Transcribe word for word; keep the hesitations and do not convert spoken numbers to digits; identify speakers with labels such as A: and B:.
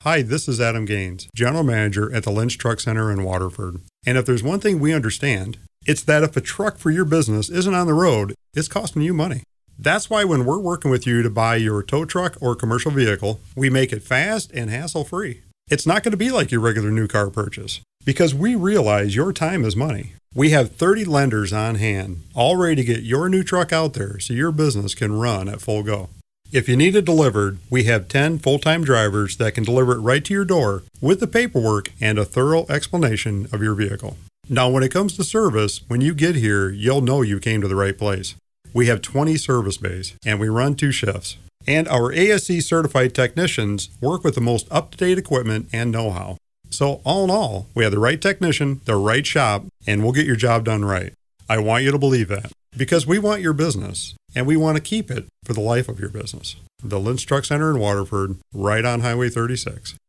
A: Hi, this is Adam Gaines, General Manager at the Lynch Truck Center in Waterford. And if there's one thing we understand, it's that if a truck for your business isn't on the road, it's costing you money. That's why when we're working with you to buy your tow truck or commercial vehicle, we make it fast and hassle-free. It's not going to be like your regular new car purchase, because we realize your time is money. We have thirty lenders on hand, all ready to get your new truck out there so your business can run at full go. If you need it delivered, we have ten full-time drivers that can deliver it right to your door with the paperwork and a thorough explanation of your vehicle. Now, when it comes to service, when you get here, you'll know you came to the right place. We have twenty service bays, and we run two shifts. And our A S C certified technicians work with the most up-to-date equipment and know-how. So all in all, we have the right technician, the right shop, and we'll get your job done right. I want you to believe that, because we want your business, and we want to keep it for the life of your business. The Lynch Truck Center in Waterford, right on Highway thirty-six.